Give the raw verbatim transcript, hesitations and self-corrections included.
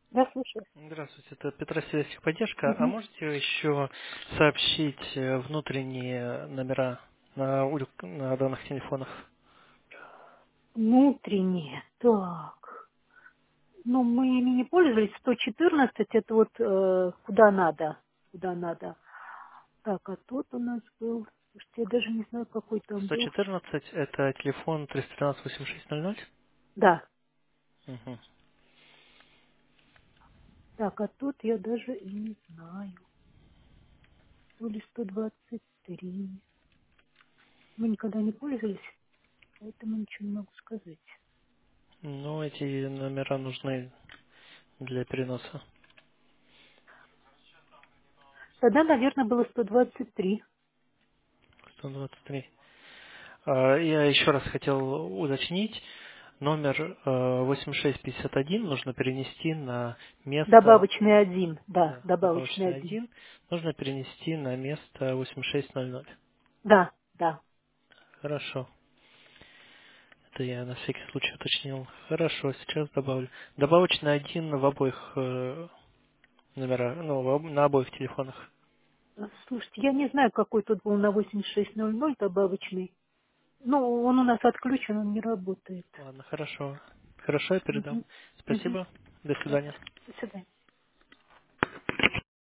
Да, слушаю. Здравствуйте, это Петросвязь техподдержка. А Мгм. можете еще сообщить э, внутренние номера на, улик- на данных телефонах? Внутреннее. Так. Ну, мы ими не пользовались. сто четырнадцать это вот э, куда надо. Куда надо. Так, а тот у нас был. Слушайте, я даже не знаю, какой там сто был. четырнадцать это телефон триста тринадцать восемьдесят шесть ноль ноль. Да. Мгм. Так, а тут я даже и не знаю. То ли сто двадцать три. Мы никогда не пользовались, поэтому ничего не могу сказать. Ну, эти номера нужны для переноса. Тогда, наверное, было сто двадцать три. сто двадцать три. А, Я еще раз хотел уточнить. Номер э, восемь шесть пятьдесят один нужно перенести на место, Добавочный один. Да, да, добавочный добавочный один. один, нужно перенести на место восемь шесть ноль ноль. Да, да. Хорошо. Это я на всякий случай уточнил. Хорошо, сейчас добавлю. Добавочный один в обоих э, номерах, ну, в об- на обоих телефонах. Слушайте, я не знаю, какой тут был на восемьдесят шесть ноль ноль добавочный. Ну, он у нас отключен, он не работает. Ладно, хорошо. Хорошо, я передам. Мгм. Мгм. Спасибо. До Да, свидания. до свидания.